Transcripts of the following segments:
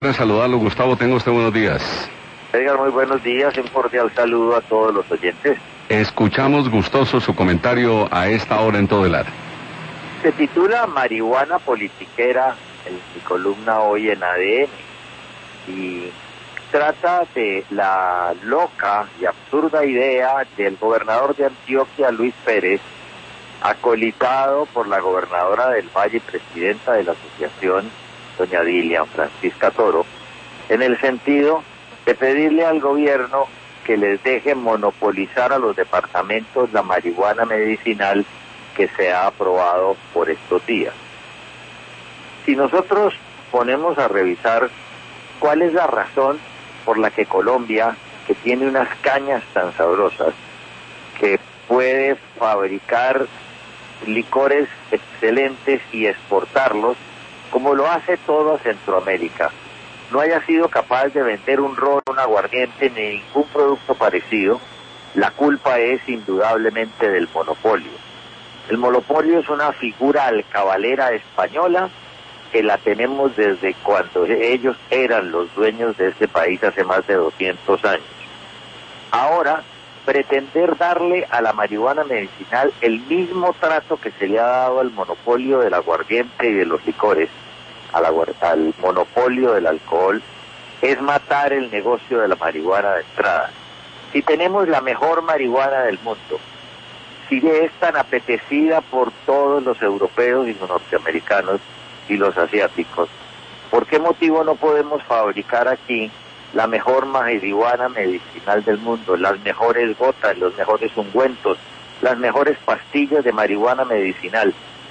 Saludarlo, Gustavo, tenga usted buenos días. Edgar, muy buenos días, un cordial saludo a todos los oyentes. Escuchamos gustoso su comentario a esta hora en todo el área. Se titula Marihuana Politiquera, en mi columna hoy en ADN, y trata de la loca y absurda idea del gobernador de Antioquia, Luis Pérez, acolitado por la gobernadora del Valle y presidenta de la asociación, doña Dilian Francisca Toro, en el sentido de pedirle al gobierno que les deje monopolizar a los departamentos la marihuana medicinal que se ha aprobado por estos días. Si nosotros ponemos a revisar cuál es la razón por la que Colombia, que tiene unas cañas tan sabrosas, que puede fabricar licores excelentes y exportarlos, como lo hace todo Centroamérica, no haya sido capaz de vender un ron, un aguardiente, ni ningún producto parecido, la culpa es indudablemente del monopolio. El monopolio es una figura alcabalera española que la tenemos desde cuando ellos eran los dueños de este país hace más de 200 años. Ahora, pretender darle a la marihuana medicinal el mismo trato que se le ha dado al monopolio del aguardiente y de los licores, al monopolio del alcohol, es matar el negocio de la marihuana de entrada. Si tenemos la mejor marihuana del mundo, si es tan apetecida por todos los europeos y los norteamericanos y los asiáticos, ¿por qué motivo no podemos fabricar aquí la mejor marihuana medicinal del mundo, las mejores gotas, los mejores ungüentos, las mejores pastillas de marihuana medicinal?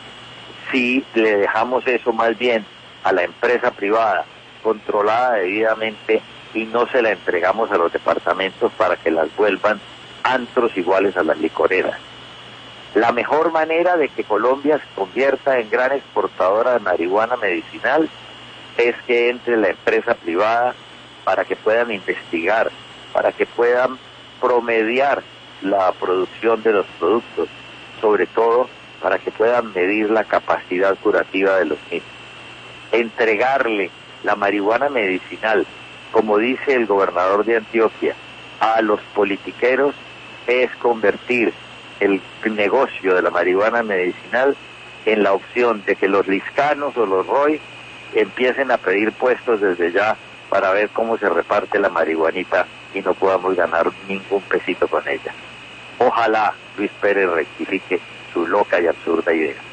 Si le dejamos eso más bien a la empresa privada, controlada debidamente, y no se la entregamos a los departamentos para que las vuelvan antros iguales a las licoreras. La mejor manera de que Colombia se convierta en gran exportadora de marihuana medicinal es que entre la empresa privada para que puedan investigar, para que puedan promediar la producción de los productos, sobre todo para que puedan medir la capacidad curativa de los mismos. Entregarle la marihuana medicinal, como dice el gobernador de Antioquia, a los politiqueros es convertir el negocio de la marihuana medicinal en la opción de que los liscanos o los ROI empiecen a pedir puestos desde ya para ver cómo se reparte la marihuanita y no podamos ganar ningún pesito con ella. Ojalá Luis Pérez rectifique su loca y absurda idea.